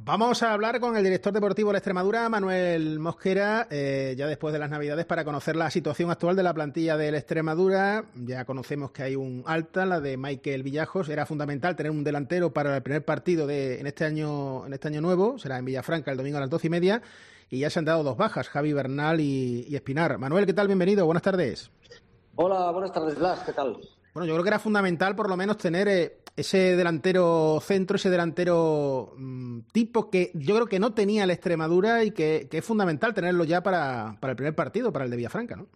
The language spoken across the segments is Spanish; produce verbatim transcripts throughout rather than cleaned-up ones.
vamos a hablar con el director deportivo de la Extremadura, Manuel Mosquera, eh, ya después de las Navidades, para conocer la situación actual de la plantilla de la Extremadura. Ya conocemos que hay un alta, la de Michael Villajos. Era fundamental tener un delantero para el primer partido de en este año en este año nuevo. Será en Villafranca el domingo a las doce y media. Y ya se han dado dos bajas, Javi Bernal y, y Espinar. Manuel, ¿qué tal? Bienvenido, buenas tardes. Hola, buenas tardes, Blas, ¿qué tal? Bueno, yo creo que era fundamental por lo menos tener eh, ese delantero centro, ese delantero mmm, tipo que yo creo que no tenía la Extremadura y que, que es fundamental tenerlo ya para, para el primer partido, para el de Villafranca, ¿no?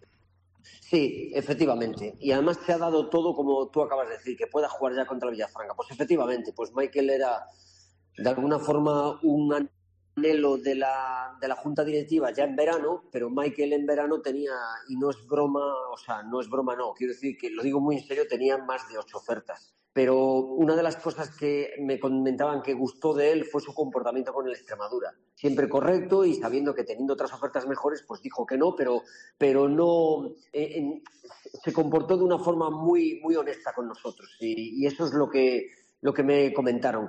Sí, efectivamente. Y además se ha dado todo como tú acabas de decir, que pueda jugar ya contra el Villafranca. Pues efectivamente, pues Michael era de alguna forma un anhelo de la, de la Junta Directiva ya en verano, pero Michael en verano tenía, y no es broma, o sea, no es broma no, quiero decir que lo digo muy en serio, tenía más de ocho ofertas. Pero una de las cosas que me comentaban que gustó de él fue su comportamiento con el Extremadura. Siempre correcto y sabiendo que teniendo otras ofertas mejores, pues dijo que no, pero, pero no eh, en, se comportó de una forma muy, muy honesta con nosotros. Y, y eso es lo que, lo que me comentaron.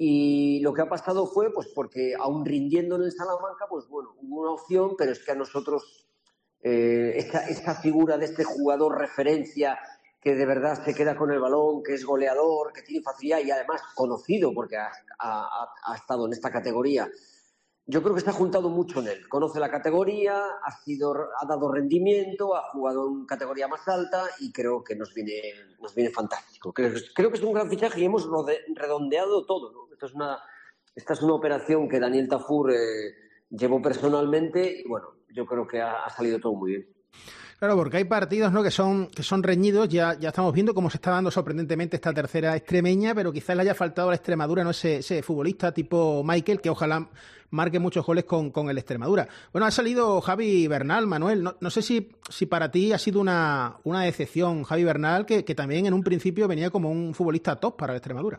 Y lo que ha pasado fue, pues porque aún rindiendo en el Salamanca, pues bueno, hubo una opción, pero es que a nosotros eh, esta, esta figura de este jugador referencia que de verdad se queda con el balón, que es goleador, que tiene facilidad y además conocido porque ha, ha, ha estado en esta categoría. Yo creo que se ha juntado mucho en él. Conoce la categoría, ha, sido, ha dado rendimiento, ha jugado en categoría más alta y creo que nos viene, nos viene fantástico. Creo, creo que es un gran fichaje y hemos redondeado todo, ¿no? Esto es una, esta es una operación que Daniel Tafur eh, llevó personalmente y bueno, yo creo que ha, ha salido todo muy bien. Claro, porque hay partidos, ¿no?, que son que son reñidos. Ya, ya estamos viendo cómo se está dando sorprendentemente esta tercera extremeña, pero quizás le haya faltado a la Extremadura, ¿no?, ese, ese futbolista tipo Michael, que ojalá marque muchos goles con, con el Extremadura. Bueno, ha salido Javi Bernal, Manuel. No, no sé si, si para ti ha sido una, una decepción Javi Bernal, que, que también en un principio venía como un futbolista top para la Extremadura.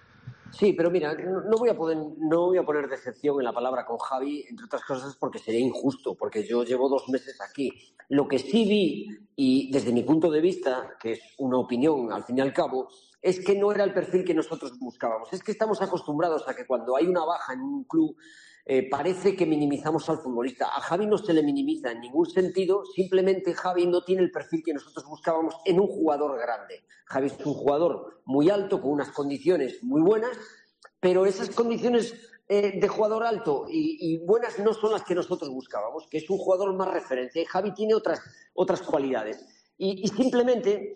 Sí, pero mira, no voy a poder, no voy a poner decepción en la palabra con Javi, entre otras cosas porque sería injusto, porque yo llevo dos meses aquí. Lo que sí vi, y desde mi punto de vista, que es una opinión al fin y al cabo, es que no era el perfil que nosotros buscábamos. Es que estamos acostumbrados a que cuando hay una baja en un club, eh, parece que minimizamos al futbolista. A Javi no se le minimiza en ningún sentido, simplemente Javi no tiene el perfil que nosotros buscábamos en un jugador grande. Javi es un jugador muy alto, con unas condiciones muy buenas, pero esas condiciones eh, de jugador alto y, y buenas no son las que nosotros buscábamos, que es un jugador más referencia. Y Javi tiene otras, otras cualidades. Y, y simplemente,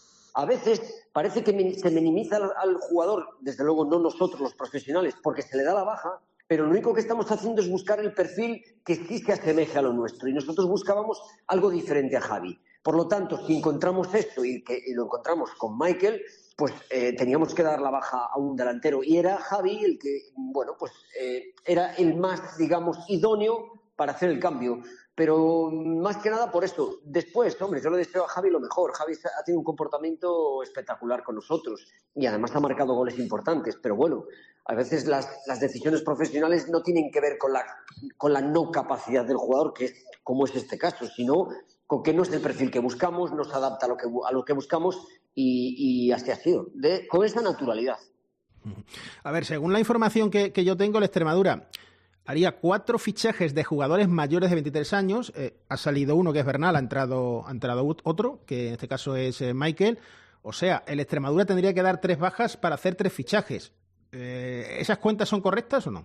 a veces, parece que se minimiza al, al jugador, desde luego no nosotros los profesionales, porque se le da la baja, pero lo único que estamos haciendo es buscar el perfil que sí se asemeje a lo nuestro. Y nosotros buscábamos algo diferente a Javi. Por lo tanto, si encontramos esto y, que, y lo encontramos con Michael, pues eh, teníamos que dar la baja a un delantero. Y era Javi el que, bueno, pues eh, era el más, digamos, idóneo para hacer el cambio. Pero más que nada por esto. Después, hombre, yo le deseo a Javi lo mejor. Javi ha tenido un comportamiento espectacular con nosotros y además ha marcado goles importantes. Pero bueno, a veces las, las decisiones profesionales no tienen que ver con la, con la no capacidad del jugador, que es como es este caso, sino con que no es el perfil que buscamos, no se adapta a lo que, a lo que buscamos y, y así ha sido, de, con esa naturalidad. A ver, según la información que, que yo tengo, la Extremadura haría cuatro fichajes de jugadores mayores de veintitrés años. Eh, ha salido uno, que es Bernal, ha entrado, ha entrado otro, que en este caso es eh, Michael. O sea, el Extremadura tendría que dar tres bajas para hacer tres fichajes. Eh, ¿Esas cuentas son correctas o no?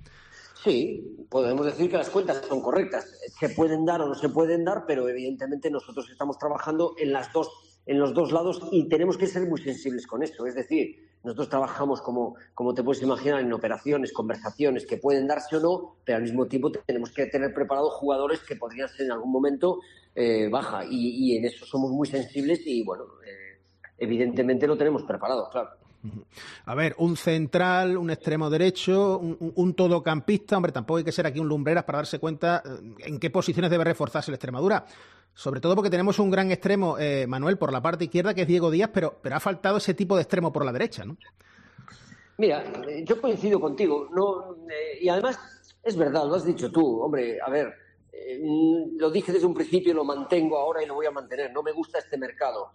Sí, podemos decir que las cuentas son correctas. Se pueden dar o no se pueden dar, pero evidentemente nosotros estamos trabajando en las dos, en los dos lados y tenemos que ser muy sensibles con eso. Es decir, nosotros trabajamos como, como te puedes imaginar en operaciones, conversaciones que pueden darse o no, pero al mismo tiempo tenemos que tener preparados jugadores que podrían ser en algún momento eh, baja y, y en eso somos muy sensibles y bueno, eh, evidentemente lo tenemos preparado, claro. A ver, un central, un extremo derecho, un, un, un todocampista. Hombre, tampoco hay que ser aquí un lumbreras para darse cuenta en qué posiciones debe reforzarse la Extremadura. Sobre todo porque tenemos un gran extremo, eh, Manuel, por la parte izquierda, que es Diego Díaz, pero, pero ha faltado ese tipo de extremo por la derecha, ¿no? Mira, yo coincido contigo. No, eh, y además, es verdad, lo has dicho tú. Hombre, a ver, eh, lo dije desde un principio, lo mantengo ahora y lo voy a mantener. No me gusta este mercado.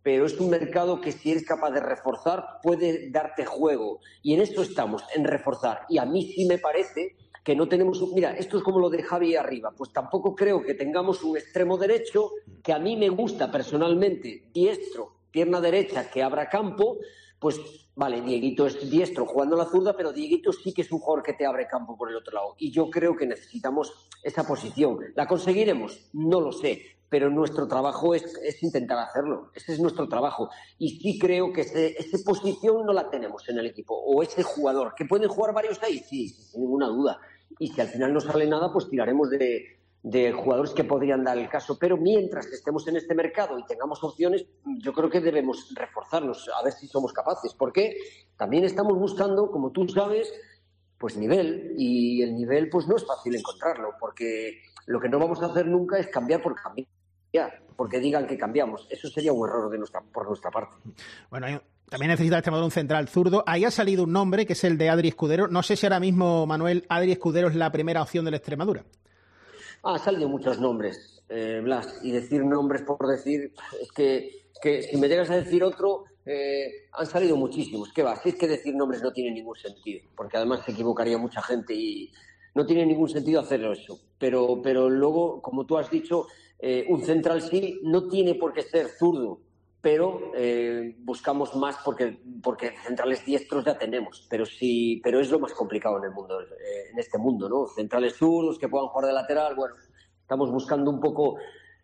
pero es un mercado que si eres capaz de reforzar puede darte juego. Y en esto estamos, en reforzar. Y a mí sí me parece que no tenemos... Un... Mira, esto es como lo de Javi arriba. Pues tampoco creo que tengamos un extremo derecho que a mí me gusta personalmente, diestro, pierna derecha, que abra campo. Pues vale, Dieguito es diestro jugando a la zurda, pero Dieguito sí que es un jugador que te abre campo por el otro lado. Y yo creo que necesitamos esa posición. ¿La conseguiremos? No lo sé, pero nuestro trabajo es, es intentar hacerlo. Ese es nuestro trabajo. Y sí creo que ese, esa posición no la tenemos en el equipo. O ese jugador. ¿Que pueden jugar varios ahí? Sí, sin ninguna duda. Y si al final no sale nada, pues tiraremos de... de jugadores que podrían dar el caso, pero mientras estemos en este mercado y tengamos opciones, yo creo que debemos reforzarnos, a ver si somos capaces, porque también estamos buscando, como tú sabes, pues nivel, y el nivel pues no es fácil encontrarlo, porque lo que no vamos a hacer nunca es cambiar por cambiar, porque digan que cambiamos, eso sería un error de nuestra, por nuestra parte. Bueno, hay... También necesita el Extremadura un central zurdo. Ahí ha salido un nombre, que es el de Adri Escudero. No sé si ahora mismo, Manuel, Adri Escudero es la primera opción del Extremadura. Ah, han salido muchos nombres, eh, Blas, y decir nombres por decir, es que, que si me llegas a decir otro, eh, han salido muchísimos. ¿Qué va? Si es que decir nombres no tiene ningún sentido, porque además se equivocaría mucha gente y no tiene ningún sentido hacerlo eso. Pero, pero luego, como tú has dicho, eh, un central sí no tiene por qué ser zurdo, pero eh, buscamos más porque, porque centrales diestros ya tenemos, pero sí, pero es lo más complicado en el mundo, eh, en este mundo, ¿no? Centrales zurdos que puedan jugar de lateral, bueno, estamos buscando un poco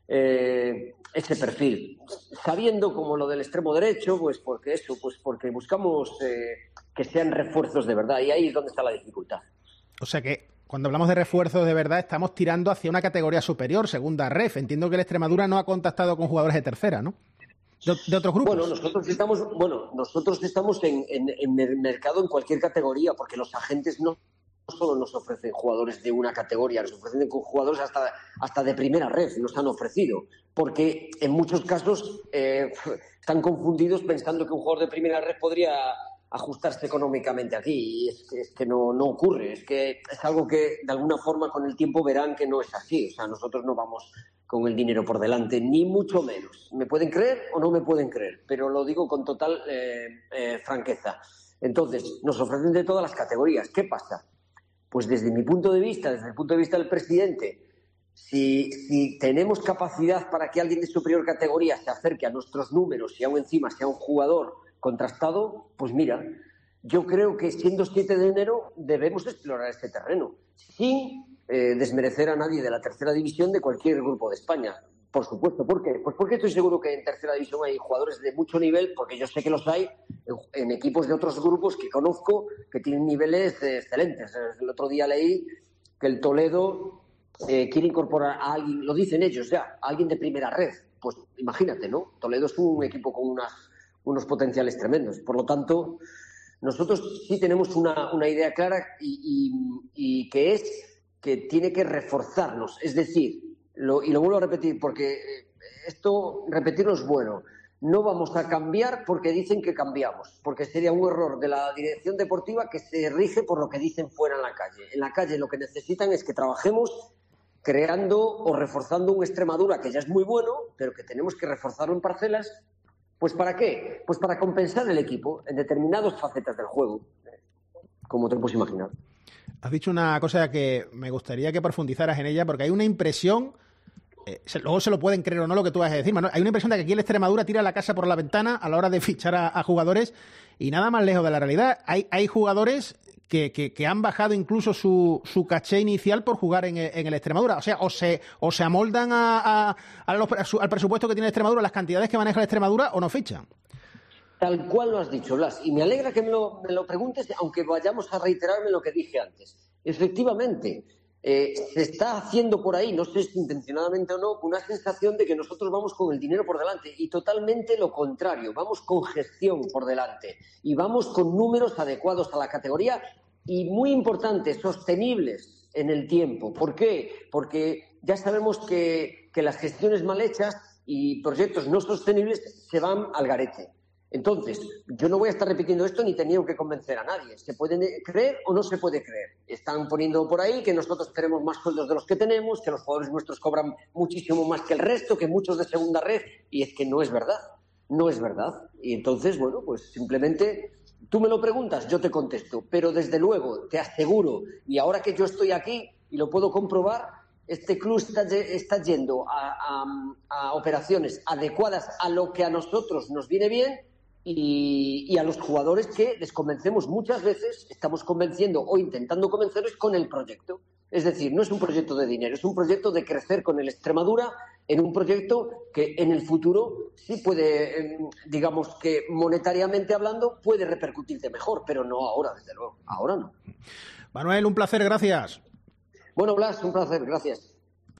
eh, ese perfil, sabiendo como lo del extremo derecho, pues porque eso, pues porque buscamos eh, que sean refuerzos de verdad, y ahí es donde está la dificultad. O sea que cuando hablamos de refuerzos de verdad estamos tirando hacia una categoría superior, segunda ref. Entiendo que el Extremadura no ha contactado con jugadores de tercera, ¿no? De, de otros grupos. Bueno, nosotros estamos, bueno, nosotros estamos en, en, en el mercado en cualquier categoría, porque los agentes no solo nos ofrecen jugadores de una categoría, nos ofrecen jugadores hasta, hasta de primera red, nos han ofrecido, porque en muchos casos eh, están confundidos pensando que un jugador de primera red podría ajustarse económicamente aquí, y es que, es que no, no ocurre, es que es algo que de alguna forma con el tiempo verán que no es así, o sea, nosotros no vamos con el dinero por delante, ni mucho menos. ¿Me pueden creer o no me pueden creer? Pero lo digo con total eh, eh, franqueza. Entonces, nos ofrecen de todas las categorías. ¿Qué pasa? Pues desde mi punto de vista, desde el punto de vista del presidente, si, si tenemos capacidad para que alguien de superior categoría se acerque a nuestros números y aún encima sea un jugador contrastado, pues mira, yo creo que siendo siete de enero debemos explorar este terreno, sin eh, desmerecer a nadie de la tercera división de cualquier grupo de España. Por supuesto, ¿por qué? Pues porque estoy seguro que en tercera división hay jugadores de mucho nivel, porque yo sé que los hay en, en equipos de otros grupos que conozco que tienen niveles eh, excelentes. El otro día leí que el Toledo eh, quiere incorporar a alguien, lo dicen ellos ya, a alguien de primera red. Pues imagínate, ¿no? Toledo es un equipo con unas, unos potenciales tremendos. Por lo tanto, nosotros sí tenemos una, una idea clara y, y, y que es que tiene que reforzarnos. Es decir, lo, y lo vuelvo a repetir porque esto, repetirlo es bueno, no vamos a cambiar porque dicen que cambiamos, porque sería un error de la dirección deportiva que se rige por lo que dicen fuera en la calle. En la calle lo que necesitan es que trabajemos creando o reforzando un Extremadura que ya es muy bueno, pero que tenemos que reforzarlo en parcelas. ¿Pues para qué? Pues para compensar el equipo en determinadas facetas del juego, como te puedes imaginar. Has dicho una cosa que me gustaría que profundizaras en ella, porque hay una impresión, eh, se, luego se lo pueden creer o no lo que tú vas a decir, Manuel, hay una impresión de que aquí el Extremadura tira la casa por la ventana a la hora de fichar a, a jugadores y nada más lejos de la realidad. Hay, hay jugadores que, que, que han bajado incluso su, su caché inicial por jugar en, en el Extremadura. O sea, o se, o se amoldan a, a, a los, a su, al presupuesto que tiene el Extremadura, las cantidades que maneja el Extremadura, o no fichan. Tal cual lo has dicho, Blas. Y me alegra que me lo, me lo preguntes, aunque vayamos a reiterarme lo que dije antes. Efectivamente, eh, se está haciendo por ahí, no sé si intencionadamente o no, una sensación de que nosotros vamos con el dinero por delante. Y totalmente lo contrario, vamos con gestión por delante. Y vamos con números adecuados a la categoría y, muy importante, sostenibles en el tiempo. ¿Por qué? Porque ya sabemos que, que las gestiones mal hechas y proyectos no sostenibles se van al garete. Entonces, yo no voy a estar repitiendo esto ni teniendo que convencer a nadie. ¿Se puede creer o no se puede creer? Están poniendo por ahí que nosotros tenemos más sueldos de los que tenemos, que los jugadores nuestros cobran muchísimo más que el resto, que muchos de segunda red, y es que no es verdad. no es verdad. Y entonces, bueno, pues simplemente tú me lo preguntas, yo te contesto. Pero desde luego, te aseguro, y ahora que yo estoy aquí y lo puedo comprobar, este club está, está yendo a, a, a operaciones adecuadas a lo que a nosotros nos viene bien y, y a los jugadores que les convencemos muchas veces, estamos convenciendo o intentando convencerles con el proyecto. Es decir, no es un proyecto de dinero, es un proyecto de crecer con el Extremadura en un proyecto que en el futuro sí puede, digamos que monetariamente hablando, puede repercutirte mejor, pero no ahora, desde luego. Ahora no. Manuel, un placer, gracias. Bueno, Blas, un placer, gracias.